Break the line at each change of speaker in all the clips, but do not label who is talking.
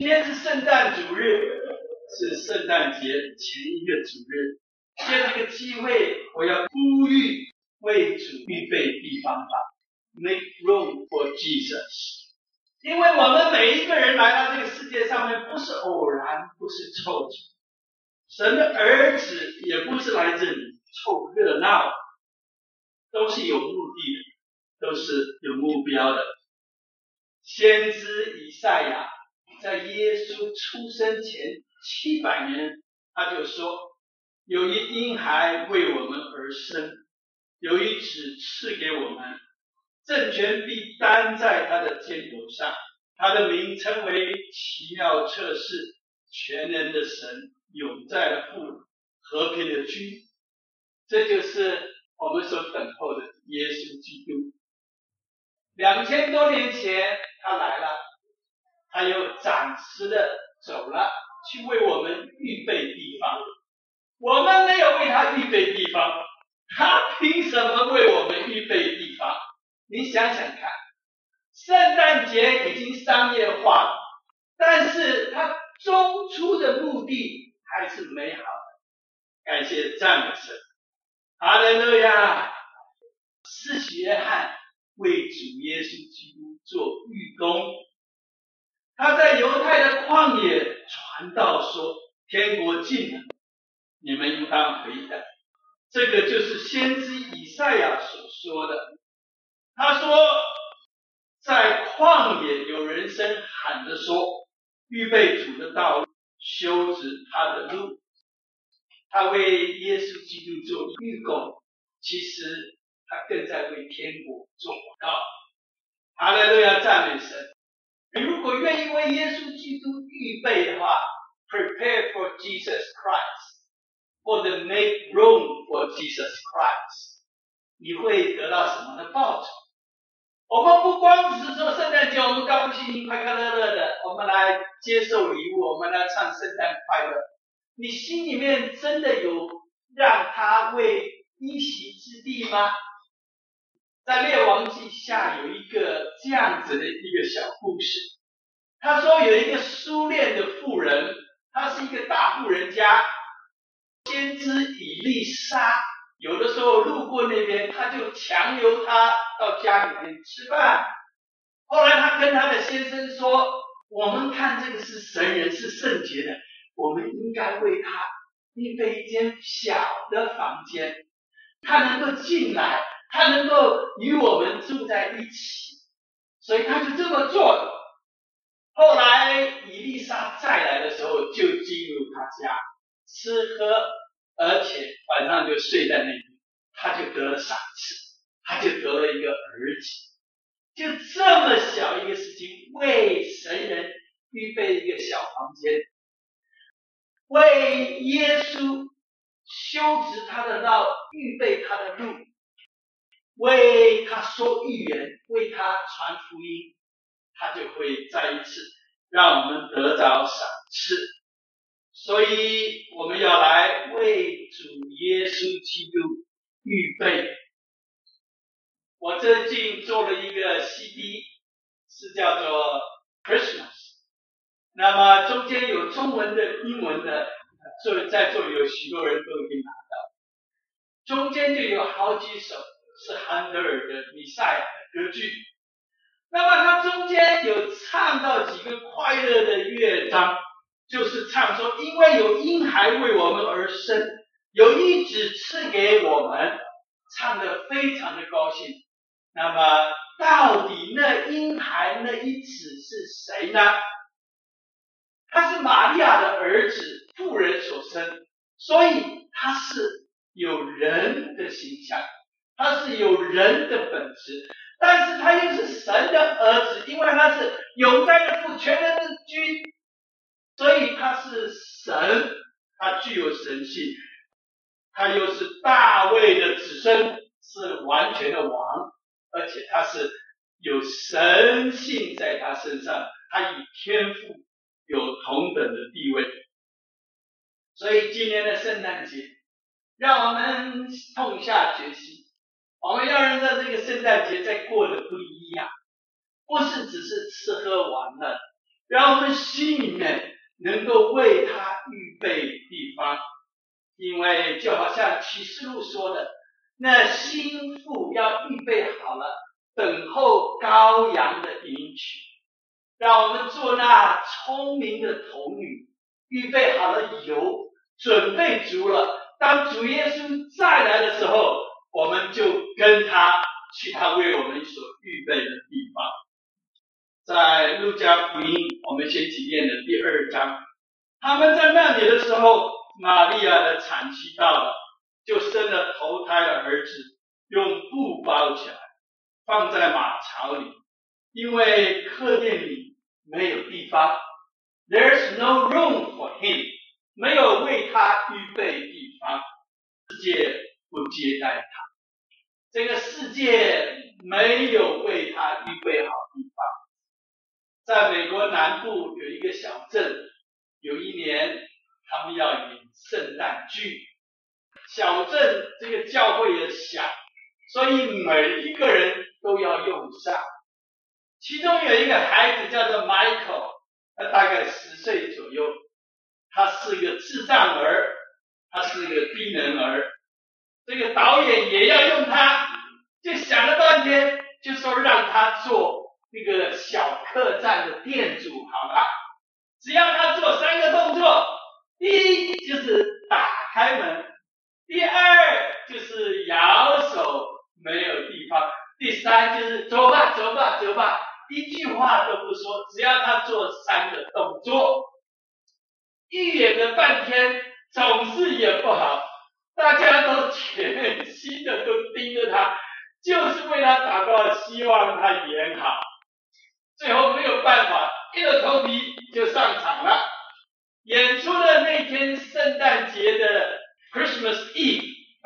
今天是圣诞主日，是圣诞节前一个主日。借这个机会，我要呼吁为主预备地方吧 ，Make room for Jesus。因为我们每一个人来到这个世界上面，不是偶然，不是凑巧。神的儿子也不是来这里凑热闹，都是有目的的，都是有目标的。先知以赛亚在耶稣出生前700年，他就说，有一婴孩为我们而生，有一子赐给我们，政权必担在他的肩头上，他的名称为奇妙策士，全能的神，永在的父，和平的君。这就是我们所等候的耶稣基督。2000多年前他来了，他又暂时的走了，去为我们预备地方。我们没有为他预备地方，他凭什么为我们预备地方？你想想看，圣诞节已经商业化了，但是他终初的目的还是美好的。感谢赞美神，哈利路亚！施洗约翰为主耶稣基督做预工，他在犹太的旷野传道说，天国近了，你们应当回转。这个就是先知以赛亚所说的。他说，在旷野有人声喊着说，预备主的道路，修直他的路。他为耶稣基督做预工，其实他更在为天国做广告。哈利路亚，赞美神！你如果愿意为耶稣基督预备的话 ，prepare for Jesus Christ， 或者 make room for Jesus Christ， 你会得到什么的报酬？我们不光只是说圣诞节我们高高兴兴、快快乐乐的，我们来接受礼物，我们来唱圣诞快乐。你心里面真的有让他为衣席之地吗？在列王记下有一个这样子的一个小故事。他说有一个苏联的妇人，他是一个大户人家，先知以利沙有的时候路过那边，他就强留他到家里面吃饭。后来他跟他的先生说，我们看这个是神人，是圣洁的，我们应该为他预备一间小的房间，他能够进来，他能够与我们住在一起，所以他就这么做了。后来以利沙再来的时候，就进入他家吃喝，而且晚上就睡在那里，他就得了赏赐，他就得了一个儿子。就这么小一个事情，为神人预备一个小房间，为耶稣修直他的道，预备他的路，为他说预言，为他传福音，他就会再一次让我们得着赏赐。所以我们要来为主耶稣基督预备。我最近做了一个 CD， 是叫做 Christmas， 那么中间有中文的、英文的，在座有许多人都已经拿到，中间就有好几首是韩德尔的弥赛亚的歌剧。那么它中间有唱到几个快乐的乐章，就是唱说，因为有婴孩为我们而生，有一子赐给我们，唱得非常的高兴。那么到底那婴孩那一子是谁呢？他是玛利亚的儿子，妇人所生，所以他是有人的形象，他是有人的本质，但是他又是神的儿子，因为他是永在的父，全能的君，所以他是神，他具有神性，他又是大卫的子孙，是完全的王，而且他是有神性在他身上，他与天父有同等的地位。所以今年的圣诞节，让我们痛下决心，我们要让这个圣诞节再过得不一样，不是只是吃喝玩乐， 让我们心里面能够为他预备地方。因为就好像启示录说的，那心腹要预备好了，等候羔羊的迎娶。让我们做那聪明的童女，预备好了油，准备足了，当主耶稣再来的时候，我们就跟他去他为我们所预备的地方。在路加福音我们先起念的第2章，他们在那里的时候，玛利亚的产期到了，就生了头胎的儿子，用布包起来，放在马槽里，因为客店里没有地方。 There's no room for him， 没有为他预备地方，世界不接待他，这个世界没有为他预备好地方。在美国南部有一个小镇，有一年他们要演圣诞剧，小镇这个教会也小，所以每一个人都要用上。其中有一个孩子叫做 Michael， 他大概10岁左右，他是个智障儿，他是个低能儿。这个导演也要用他，就想了半天，就说让他做那个小客栈的店主好了。只要他做3个动作，第一就是打开门，第二就是摇手没有地方，第3就是走吧走吧走吧，一句话都不说，只要他做3个动作。一演了半天，总是演不好，大家都全心的都盯着他，就是为他祷告，希望他演好。最后没有办法，硬着头皮就上场了。演出的那天圣诞节的 Christmas Eve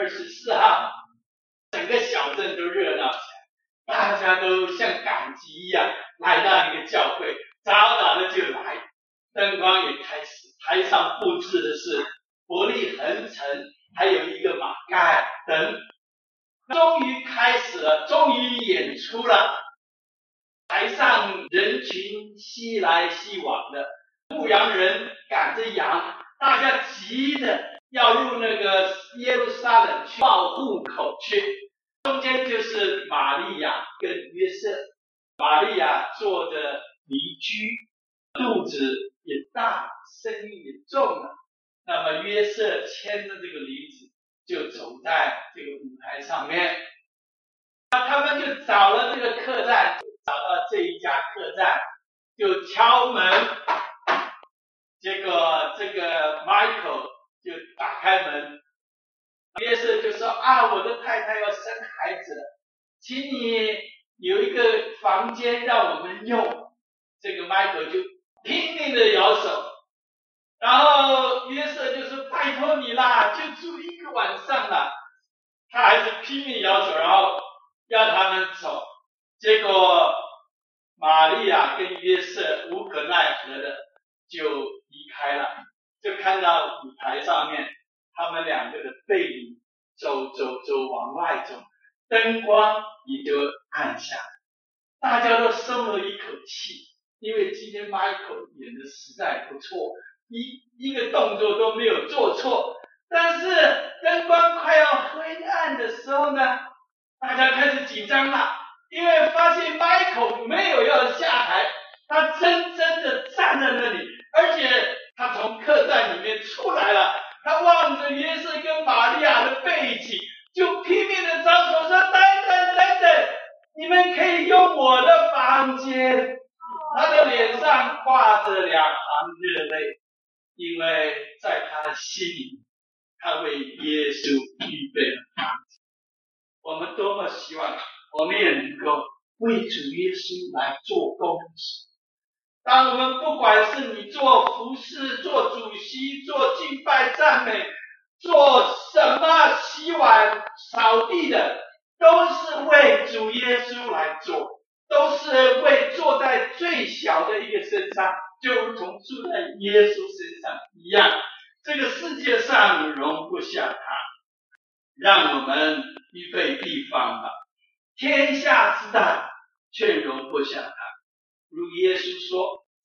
24号，整个小镇都热闹起来，大家都像赶集一样来到那个教会，早早的就来，灯光也开始，台上布置的是伯利恒城，还有一个马盖等。终于开始了，终于演出了。台上人群熙来熙往的，牧羊人赶着羊，大家急着要入那个耶路撒冷去报户口去。中间就是玛利亚跟约瑟，玛利亚坐着离居，肚子也大，声音也重了。那么约瑟牵着这个驴子就走在这个舞台上面。他们就找了这个客栈，找到这一家客栈，就敲门，结果这个 Michael 就打开门，约瑟就说啊，我的太太要生孩子了，请你有一个房间让我们用。这个 Michael 就拼命的摇手，然后约瑟就说拜托你啦，就住1个晚上啦，他还是拼命摇手，然后要他们走。结果玛利亚跟约瑟无可奈何的就离开了，就看到舞台上面他们2个的背影走往外走，灯光也就暗下来，大家都松了一口气，因为今天 Michael 演的实在不错，一个动作都没有做错。但是灯光快要灰暗的时候呢，大家开始紧张了，因为发现 Michael 没有要下台，他真的站在那里，而且他从客栈里面出来了，他望着约瑟跟玛利亚的背景，就拼命的张口说等等，你们可以用我的房间。他的脸上挂着2行热泪，因为在他的心里，他为耶稣预备了房子。我们多么希望我们也能够为主耶稣来做工。当我们不管是你做服事、做主席、做敬拜赞美、做什么洗碗扫地的，都是为主耶稣来做，都是为坐在最小的一个身上，就如同住在耶稣身上一样。这个世界上容不下他，让我们预备地方吧。天下之大却容不下他，如耶稣说，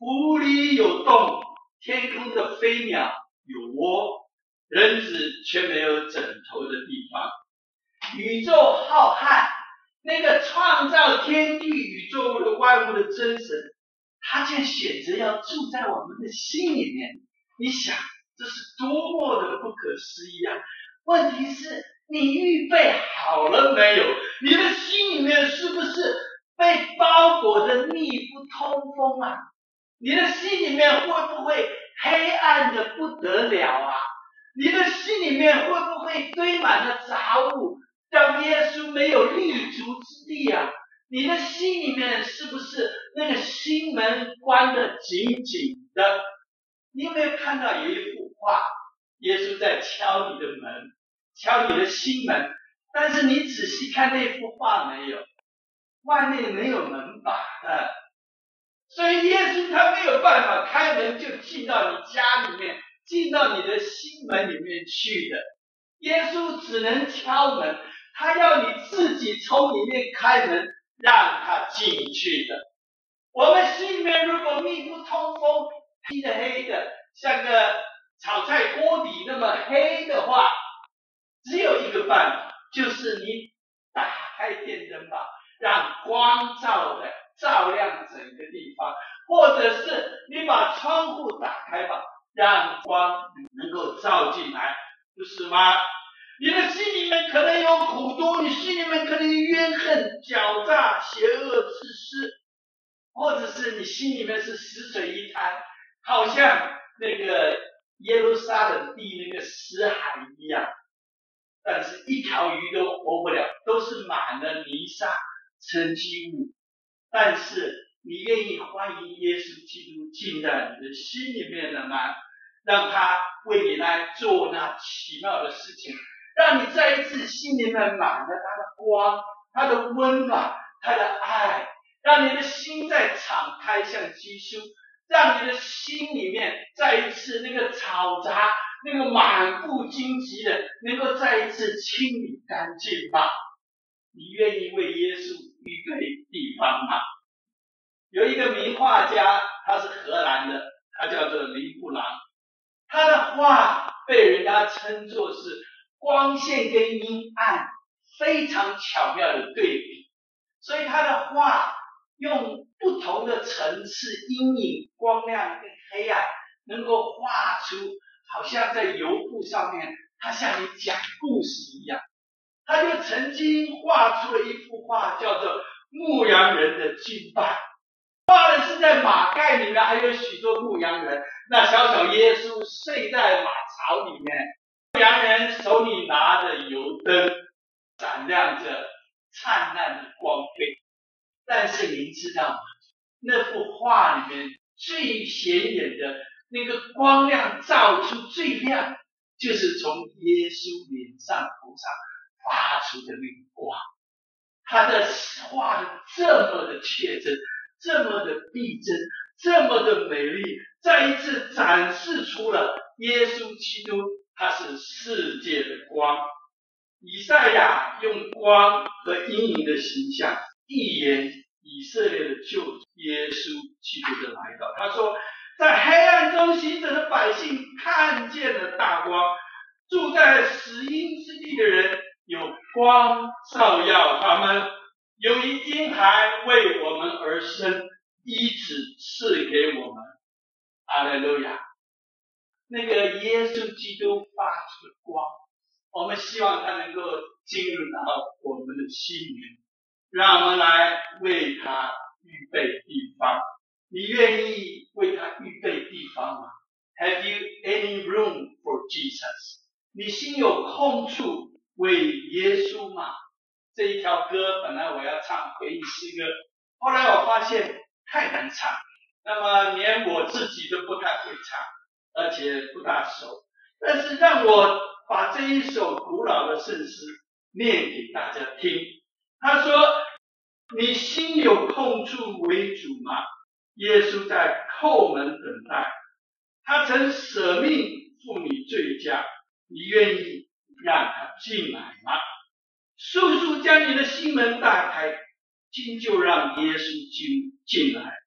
湖里有洞，天空的飞鸟有窝，人子却没有枕头的地方。宇宙浩瀚，那个创造天地宇宙的万物的真神，他竟选择要住在我们的心里面。你想，这是多么的不可思议啊！问题是，你预备好了没有？你的心里面是不是被包裹的密不通风啊？你的心里面会不会黑暗的不得了啊？你的心里面会不会堆满了杂物，让耶稣没有立足之地啊？你的心里面是不是那个心门关得紧紧的？你有没有看到有一幅画，耶稣在敲你的门，敲你的心门，但是你仔细看那幅画没有，外面没有门把的，所以耶稣他没有办法开门就进到你家里面，进到你的心门里面去的。耶稣只能敲门，他要你自己从里面开门，让他进去的。我们心里面如果密不通风，黑的黑的，像个炒菜锅底那么黑的话，只有一个办法，就是你打开电灯吧，让光照亮整个地方，或者是你把窗户打开吧，让光能够照进来，不是吗？你的心里面可能有苦毒，你心里面可能有怨恨、狡诈、邪恶、自私，或者是你心里面是死水一滩，好像那个耶路撒冷地那个死海一样，但是一条鱼都活不了，都是满了泥沙沉积物。但是你愿意欢迎耶稣基督进在你的心里面了吗？让他为你来做那奇妙的事情，让你再一次心里面满了他的光，他的温暖，他的爱，让你的心再敞开向基督，让你的心里面再一次那个嘈杂，那个满腹荆棘的能够再一次清理干净吧。你愿意为耶稣预备地方吗？有一个名画家，他是荷兰的，他叫做林布朗，他的画被人家称作是光线跟阴暗非常巧妙的对比，所以他的画用不同的层次、阴影、光亮跟黑暗，能够画出好像在油布上面，他向你讲故事一样。他就曾经画出了一幅画，叫做《牧羊人的敬拜》，画的是在马盖里面还有许多牧羊人，那小耶稣睡在马槽里面，牧羊人手里拿着油灯，闪亮着灿烂的光辉。但是您知道吗？那幅画里面最显眼的那个光亮照出最亮，就是从耶稣脸上头上发出的那个光。他的画的这么的确真，这么的逼真，这么的美丽，再一次展示出了耶稣基督他是世界的光。以赛亚用光和阴影的形象预言以色列的救主耶稣基督的来到。他说，在黑暗中行走的百姓看见了大光，住在死荫之地的人有光照耀他们。有一婴孩为我们而生，医治赐给我们。哈利路亚！那个耶稣基督发出的光，我们希望他能够进入到我们的心里面，让我们来为他预备地方。你愿意为他预备地方吗？ Have you any room for Jesus? 你心有空处为耶稣吗？这一条歌本来我要唱回应诗歌，后来我发现太难唱，那么连我自己都不太会唱，而且不大熟。但是让我把这一首古老的圣诗念给大家听。他说，你心有空处为主吗？耶稣在叩门等待，他曾舍命付你罪价，你愿意让他进来吗？速速将你的心门打开，今就让耶稣进来。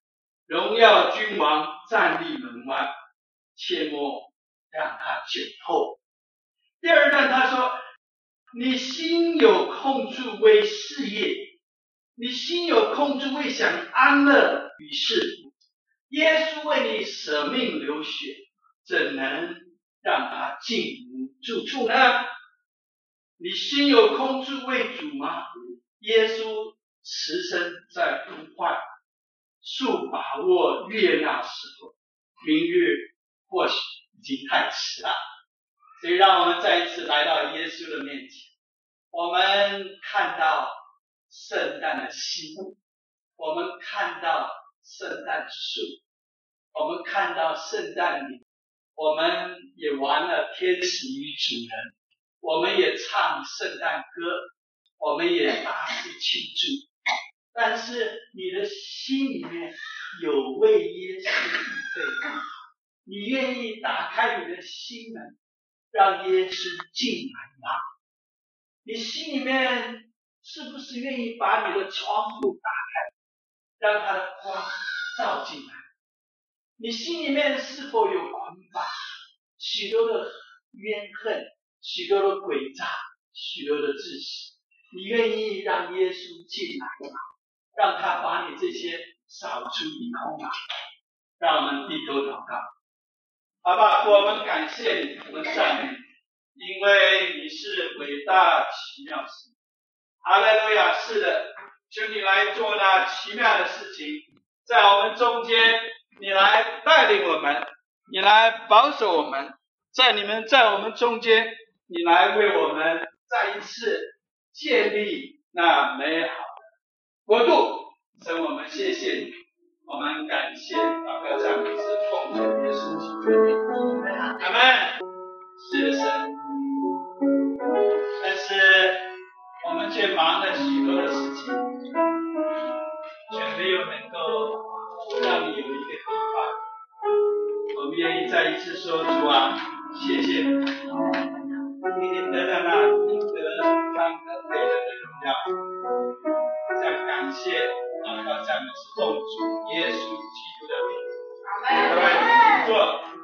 荣耀君王站立门外，切莫让他久候。第二段他说，你心有空处为事业，你心有空处为享安乐与世福。耶稣为你舍命流血，怎能让他进无住处呢？你心有空处为主吗？耶稣慈声在呼唤，速把握悦纳时候，明日或许已经太迟了。所以让我们再一次来到耶稣的面前，我们看到圣诞的希望，我们看到圣诞树，我们看到圣诞礼，我们也玩了天使与主人，我们也唱圣诞歌，我们也大肆庆祝。但是你的心里面有为耶稣预备吗？你愿意打开你的心门，让耶稣进来吗？你心里面是不是愿意把你的窗户打开，让他的光照进来？你心里面是否有捆绑，许多的怨恨，许多的诡诈，许多的窒息？你愿意让耶稣进来吗？让他把你这些扫除一空吗？让我们低头祷告。好吧，我们感谢你，我们赞美你，因为你是伟大奇妙神。哈利路亚！是的，求你来做那奇妙的事情，在我们中间，你来带领我们，你来保守我们，在我们中间，你来为我们再一次建立那美好的国度。神，我们谢谢你，我们感谢祷告赞美是奉主耶稣基督的名，阿们。是的，神。但是我们却忙了许多的事情，却没有能够让你有一个地方。我们愿意再一次说，主啊，谢谢你，你已经得到那应得当得配得的荣耀。再感谢祷告赞美是奉主耶稣基督的名。阿们。坐。